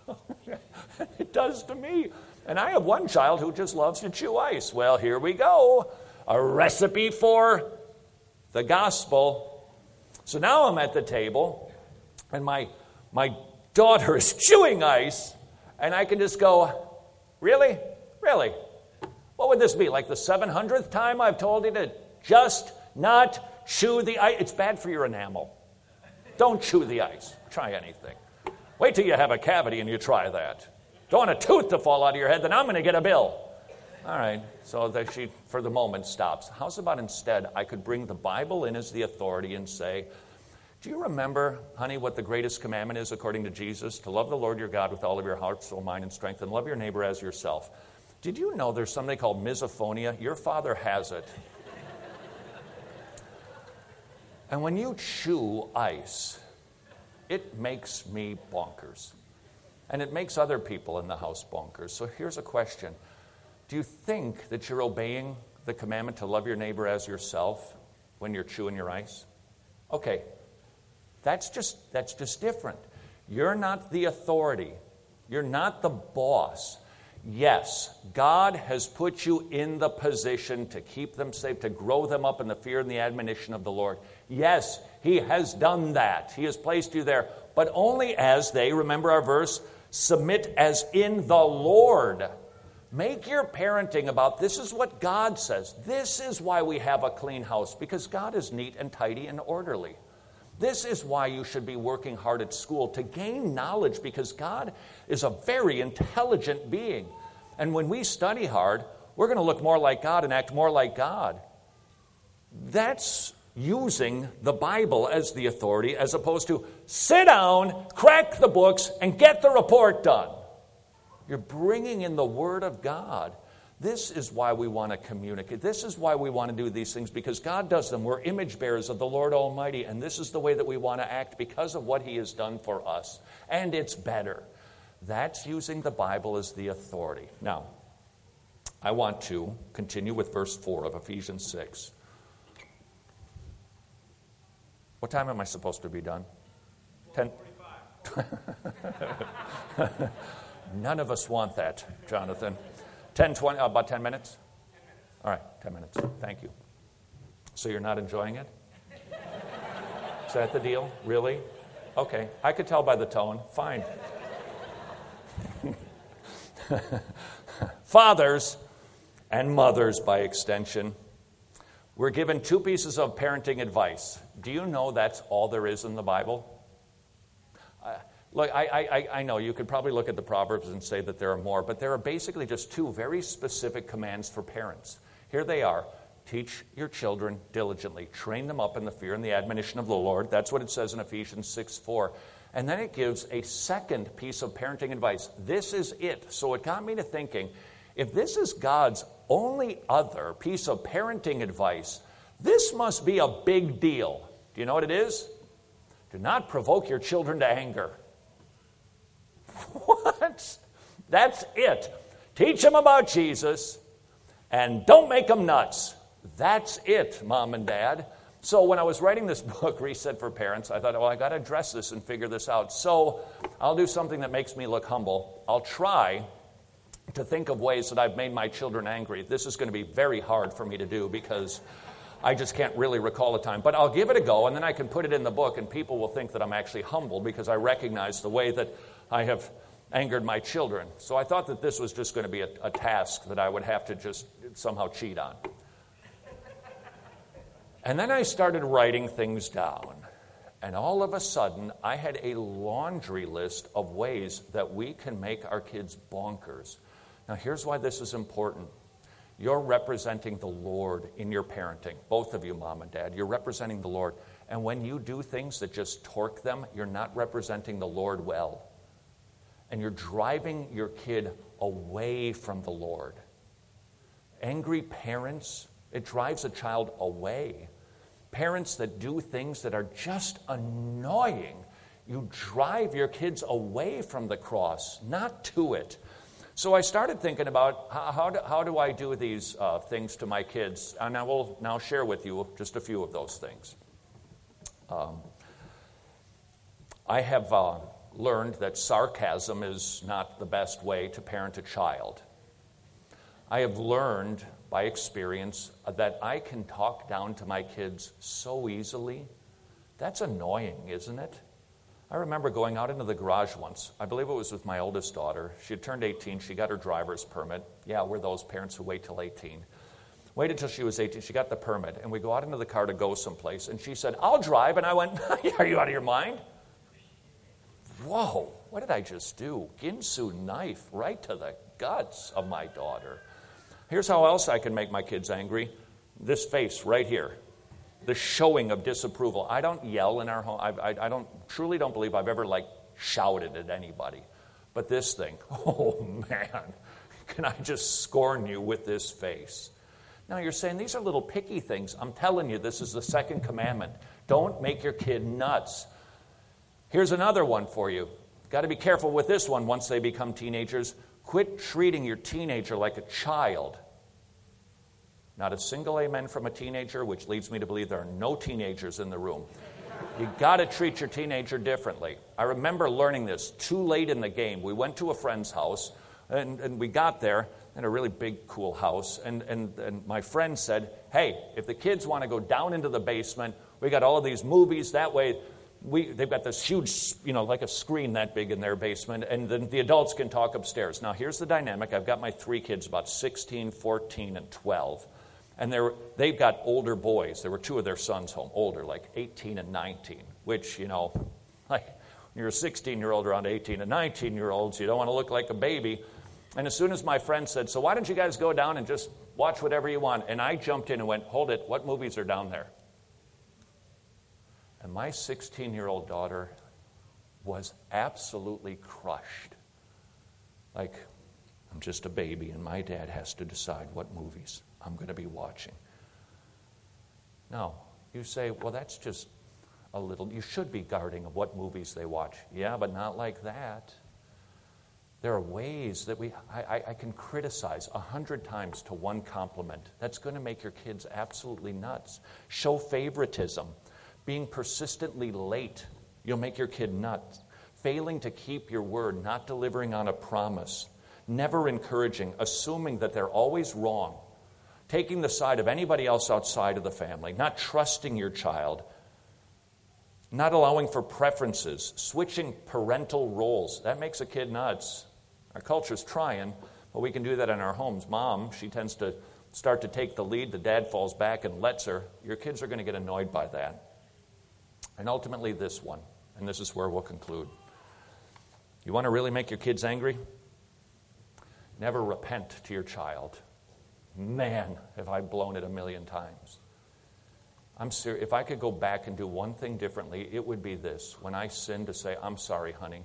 it does to me. And I have one child who just loves to chew ice. Well, here we go. A recipe for the gospel. So now I'm at the table, and my daughter is chewing ice, and I can just go, really? Really? What would this be, like the 700th time I've told you to just not chew the ice? It's bad for your enamel. Don't chew the ice. Try anything. Wait till you have a cavity and you try that. Don't want a tooth to fall out of your head, then I'm going to get a bill. All right, so that she, for the moment, stops. How's about instead I could bring the Bible in as the authority and say, do you remember, honey, what the greatest commandment is according to Jesus? To love the Lord your God with all of your heart, soul, mind, and strength, and love your neighbor as yourself. Did you know there's something called misophonia? Your father has it. And when you chew ice, it makes me bonkers. And it makes other people in the house bonkers. So here's a question. Do you think that you're obeying the commandment to love your neighbor as yourself when you're chewing your ice? Okay, that's just different. You're not the authority. You're not the boss. Yes, God has put you in the position to keep them safe, to grow them up in the fear and the admonition of the Lord. Yes, He has done that. He has placed you there. But only as they, remember our verse, submit as in the Lord. Make your parenting about this is what God says. This is why we have a clean house, because God is neat and tidy and orderly. This is why you should be working hard at school, to gain knowledge, because God is a very intelligent being. And when we study hard, we're going to look more like God and act more like God. That's using the Bible as the authority, as opposed to sit down, crack the books, and get the report done. You're bringing in the Word of God. This is why we want to communicate. This is why we want to do these things, because God does them. We're image bearers of the Lord Almighty, and this is the way that we want to act because of what He has done for us. And it's better. That's using the Bible as the authority. Now, I want to continue with verse 4 of Ephesians 6. What time am I supposed to be done? 10:45. None of us want that, Jonathan. 10:20, about 10 minutes? 10 minutes. All right, 10 minutes. Thank you. So you're not enjoying it? Is that the deal? Really? Okay. I could tell by the tone. Fine. Fathers and mothers, by extension, we're given two pieces of parenting advice. Do you know that's all there is in the Bible? Look, I know you could probably look at the Proverbs and say that there are more, but there are basically just two very specific commands for parents. Here they are. Teach your children diligently. Train them up in the fear and the admonition of the Lord. That's what it says in Ephesians 6:4. And then it gives a second piece of parenting advice. This is it. So it got me to thinking, if this is God's only other piece of parenting advice, this must be a big deal. Do you know what it is? Do not provoke your children to anger. What? That's it. Teach them about Jesus and don't make them nuts. That's it, Mom and Dad. So when I was writing this book, Reset for Parents, I thought, well, I got to address this and figure this out. So I'll do something that makes me look humble. I'll try to think of ways that I've made my children angry. This is going to be very hard for me to do because I just can't really recall a time. But I'll give it a go, and then I can put it in the book, and people will think that I'm actually humble because I recognize the way that I have angered my children. So I thought that this was just going to be a task that I would have to just somehow cheat on. And then I started writing things down. And all of a sudden, I had a laundry list of ways that we can make our kids bonkers. Now, here's why this is important. You're representing the Lord in your parenting. Both of you, Mom and Dad, you're representing the Lord. And when you do things that just torque them, you're not representing the Lord well. And you're driving your kid away from the Lord. Angry parents, it drives a child away. Parents that do things that are just annoying, you drive your kids away from the cross, not to it. So I started thinking about how do I do these things to my kids, and I will now share with you just a few of those things. I have learned that sarcasm is not the best way to parent a child. I have learned by experience that I can talk down to my kids so easily. That's annoying, isn't it? I remember going out into the garage once. I believe it was with my oldest daughter. She had turned 18. She got her driver's permit. Yeah, we're those parents who wait till 18. Waited till she was 18. She got the permit. And we go out into the car to go someplace. And she said, I'll drive. And I went, are you out of your mind? Whoa, what did I just do? Ginsu knife right to the guts of my daughter. Here's how else I can make my kids angry. This face right here. The showing of disapproval. I don't yell in our home. I truly don't believe I've ever shouted at anybody. But this thing, oh man, can I just scorn you with this face? Now you're saying these are little picky things. I'm telling you, this is the second commandment. Don't make your kid nuts. Here's another one for you. Got to be careful with this one once they become teenagers. Quit treating your teenager like a child. Not a single amen from a teenager, which leads me to believe there are no teenagers in the room. You got to treat your teenager differently. I remember learning this too late in the game. We went to a friend's house, and we got there in a really big, cool house. And my friend said, hey, if the kids want to go down into the basement, we got all of these movies. That way, they've got this huge, like a screen that big in their basement, and then the adults can talk upstairs. Now, here's the dynamic. I've got my 3 kids, about 16, 14, and 12. And they've got older boys. There were 2 of their sons home, older, like 18 and 19, which, like when you're a 16-year-old around 18 and 19-year-olds, you don't want to look like a baby. And as soon as my friend said, so why don't you guys go down and just watch whatever you want? And I jumped in and went, hold it, what movies are down there? And my 16-year-old daughter was absolutely crushed. Like, I'm just a baby, and my dad has to decide what movies I'm going to be watching. Now, you say, well, that's just a little, you should be guarding of what movies they watch. Yeah, but not like that. There are ways that I can criticize 100 times to one compliment. That's going to make your kids absolutely nuts. Show favoritism. Being persistently late, you'll make your kid nuts. Failing to keep your word, not delivering on a promise. Never encouraging, assuming that they're always wrong. Taking the side of anybody else outside of the family, not trusting your child, not allowing for preferences, switching parental roles. That makes a kid nuts. Our culture's trying, but we can do that in our homes. Mom, she tends to start to take the lead. The dad falls back and lets her. Your kids are going to get annoyed by that. And ultimately this one, and this is where we'll conclude. You want to really make your kids angry? Never repent to your child. Man, have I blown it 1,000,000 times. I'm serious. If I could go back and do one thing differently, it would be this. When I sin, to say, I'm sorry, honey.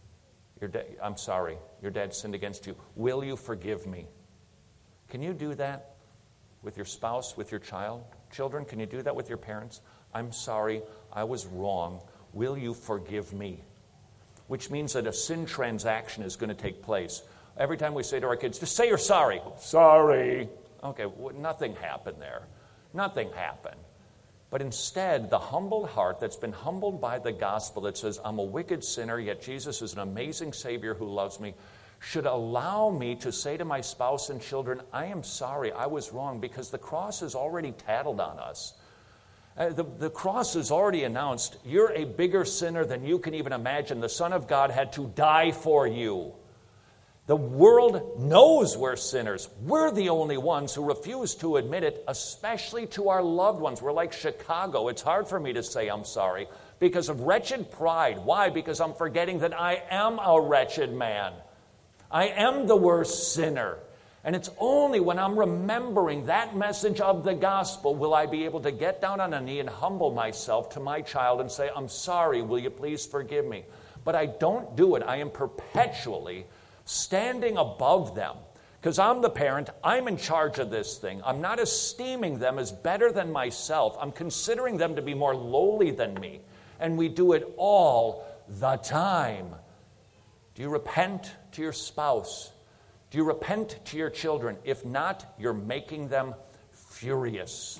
I'm sorry. Your dad sinned against you. Will you forgive me? Can you do that with your spouse, with your child? Children, can you do that with your parents? I'm sorry. I was wrong. Will you forgive me? Which means that a sin transaction is going to take place. Every time we say to our kids, just say you're sorry. Sorry. Okay, nothing happened there. Nothing happened. But instead, the humbled heart that's been humbled by the gospel that says, I'm a wicked sinner, yet Jesus is an amazing Savior who loves me, should allow me to say to my spouse and children, I am sorry, I was wrong, because the cross is already tattled on us. The cross is already announced. You're a bigger sinner than you can even imagine. The Son of God had to die for you. The world knows we're sinners. We're the only ones who refuse to admit it, especially to our loved ones. We're like Chicago. It's hard for me to say I'm sorry because of wretched pride. Why? Because I'm forgetting that I am a wretched man. I am the worst sinner. And it's only when I'm remembering that message of the gospel will I be able to get down on a knee and humble myself to my child and say, I'm sorry, will you please forgive me? But I don't do it. I am perpetually standing above them. Because I'm the parent, I'm in charge of this thing. I'm not esteeming them as better than myself. I'm considering them to be more lowly than me. And we do it all the time. Do you repent to your spouse? Do you repent to your children? If not, you're making them furious.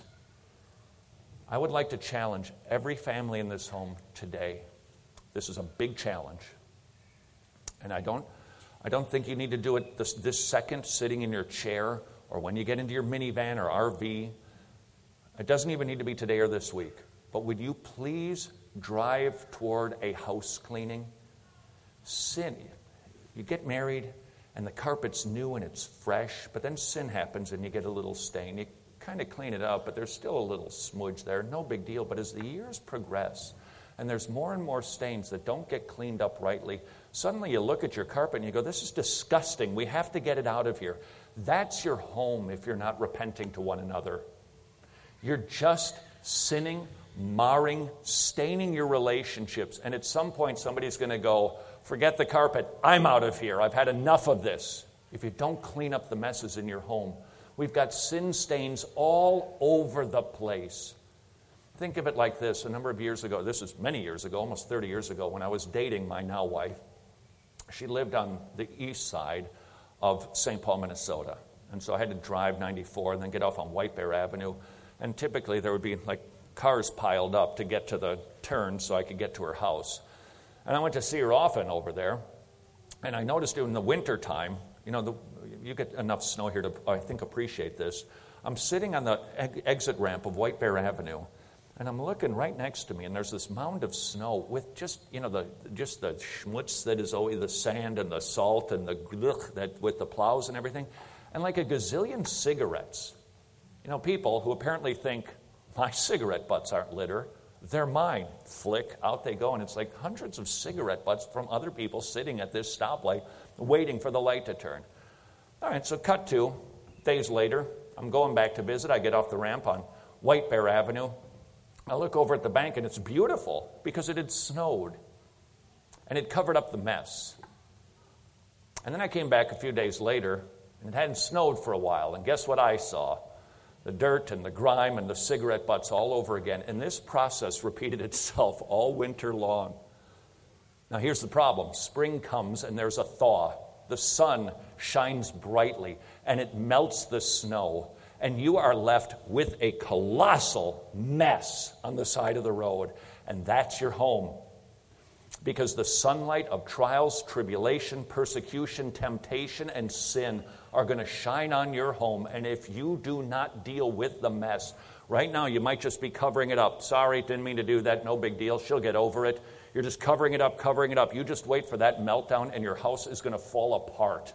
I would like to challenge every family in this home today. This is a big challenge. And I don't think you need to do it this second sitting in your chair or when you get into your minivan or RV. It doesn't even need to be today or this week. But would you please drive toward a house cleaning? Sin. You get married and the carpet's new and it's fresh, but then sin happens and you get a little stain. You kind of clean it up, but there's still a little smudge there. No big deal. But as the years progress and there's more and more stains that don't get cleaned up rightly, suddenly you look at your carpet and you go, this is disgusting. We have to get it out of here. That's your home if you're not repenting to one another. You're just sinning, marring, staining your relationships. And at some point somebody's going to go, forget the carpet. I'm out of here. I've had enough of this. if you don't clean up the messes in your home, we've got sin stains all over the place. Think of it like this. A number of years ago, this is many years ago, almost 30 years ago, when I was dating my now wife, she lived on the east side of St. Paul, Minnesota. And so I had to drive 94 and then get off on White Bear Avenue. And typically there would be like cars piled up to get to the turn so I could get to her house. And I went to see her often over there. And I noticed in the wintertime, you get enough snow here to, I think, appreciate this. I'm sitting on the exit ramp of White Bear Avenue, and I'm looking right next to me, and there's this mound of snow with just the schmutz that is always the sand and the salt and the gluch that with the plows and everything, and like a gazillion cigarettes. People who apparently think my cigarette butts aren't litter, they're mine. Flick, out they go, and it's like hundreds of cigarette butts from other people sitting at this stoplight waiting for the light to turn. All right, so cut to days later, I'm going back to visit. I get off the ramp on White Bear Avenue. I look over at the bank, and it's beautiful because it had snowed, and it covered up the mess. And then I came back a few days later, and it hadn't snowed for a while, and guess what I saw? The dirt and the grime and the cigarette butts all over again. And this process repeated itself all winter long. Now here's the problem. Spring comes and there's a thaw. The sun shines brightly and it melts the snow. And you are left with a colossal mess on the side of the road. And that's your home. Because the sunlight of trials, tribulation, persecution, temptation, and sin are going to shine on your home. And if you do not deal with the mess, right now you might just be covering it up. Sorry, didn't mean to do that. No big deal. She'll get over it. You're just covering it up, covering it up. You just wait for that meltdown and your house is going to fall apart.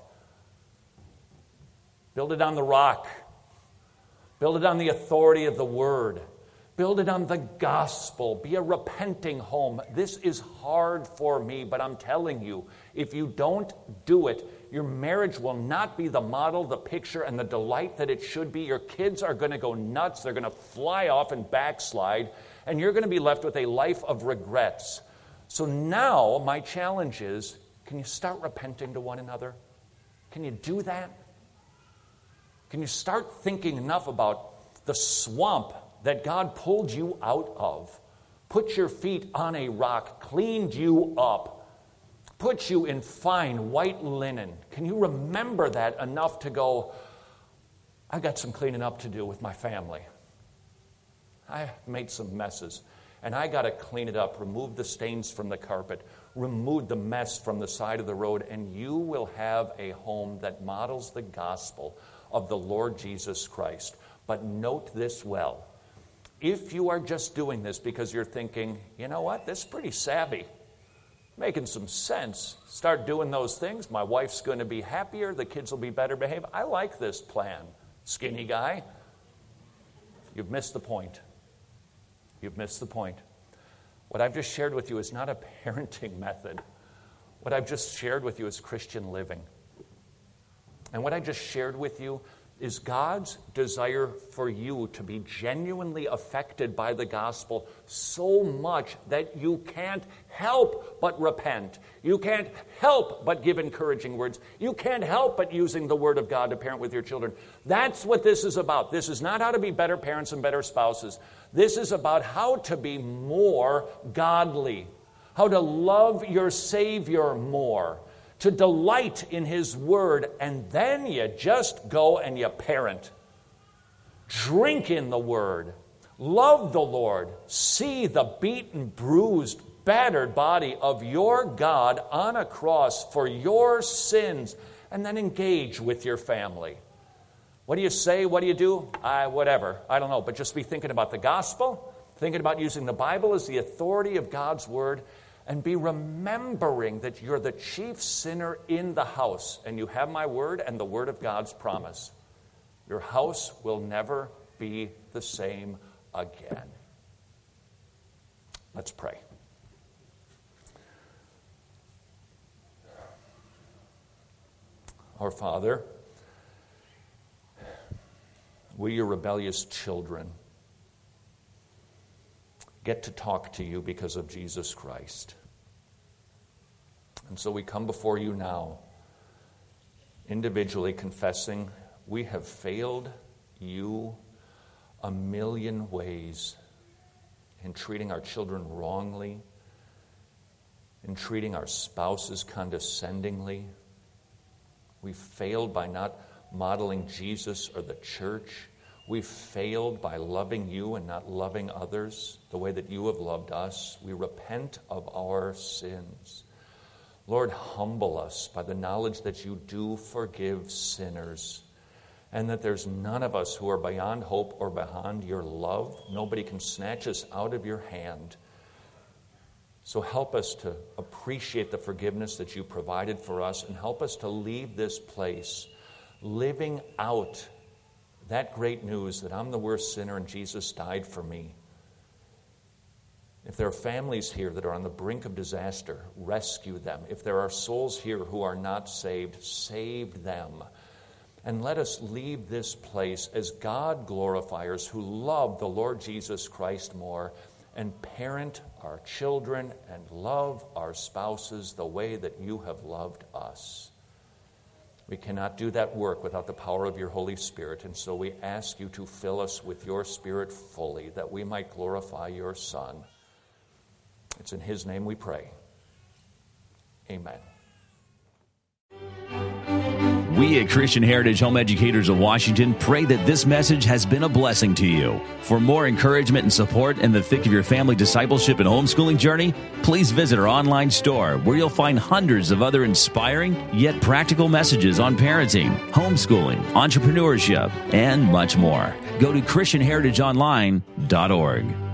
Build it on the rock. Build it on the authority of the Word. Build it on the gospel. Be a repenting home. This is hard for me, but I'm telling you, if you don't do it, your marriage will not be the model, the picture, and the delight that it should be. Your kids are going to go nuts. They're going to fly off and backslide, and you're going to be left with a life of regrets. So now my challenge is, can you start repenting to one another? Can you do that? Can you start thinking enough about the swamp that God pulled you out of, put your feet on a rock, cleaned you up, put you in fine white linen? Can you remember that enough to go, I got some cleaning up to do with my family. I made some messes, and I got to clean it up, remove the stains from the carpet, remove the mess from the side of the road, and you will have a home that models the gospel of the Lord Jesus Christ. But note this well. If you are just doing this because you're thinking, you know what, this is pretty savvy, making some sense, start doing those things, my wife's going to be happier, the kids will be better behaved, I like this plan, skinny guy, you've missed the point. You've missed the point. What I've just shared with you is not a parenting method. What I've just shared with you is Christian living. And what I just shared with you is God's desire for you to be genuinely affected by the gospel so much that you can't help but repent. You can't help but give encouraging words. You can't help but using the Word of God to parent with your children. That's what this is about. This is not how to be better parents and better spouses. This is about how to be more godly, how to love your Savior more, to delight in His Word, and then you just go and you parent. Drink in the Word. Love the Lord. See the beaten, bruised, battered body of your God on a cross for your sins, and then engage with your family. What do you say? What do you do? Whatever. I don't know. But just be thinking about the gospel, thinking about using the Bible as the authority of God's Word, and be remembering that you're the chief sinner in the house, and you have my word and the word of God's promise. Your house will never be the same again. Let's pray. Our Father, we, your rebellious children, get to talk to you because of Jesus Christ. And so we come before you now individually confessing we have failed you a million ways in treating our children wrongly, in treating our spouses condescendingly. We've failed by not modeling Jesus or the church. We've failed by loving you and not loving others the way that you have loved us. We repent of our sins. Lord, humble us by the knowledge that you do forgive sinners and that there's none of us who are beyond hope or beyond your love. Nobody can snatch us out of your hand. So help us to appreciate the forgiveness that you provided for us, and help us to leave this place living out that great news that I'm the worst sinner and Jesus died for me. If there are families here that are on the brink of disaster, rescue them. If there are souls here who are not saved, save them. And let us leave this place as God glorifiers who love the Lord Jesus Christ more and parent our children and love our spouses the way that you have loved us. We cannot do that work without the power of your Holy Spirit, and so we ask you to fill us with your Spirit fully, that we might glorify your Son. It's in his name we pray. Amen. We at Christian Heritage Home Educators of Washington pray that this message has been a blessing to you. For more encouragement and support in the thick of your family discipleship and homeschooling journey, please visit our online store where you'll find hundreds of other inspiring yet practical messages on parenting, homeschooling, entrepreneurship, and much more. Go to ChristianHeritageOnline.org.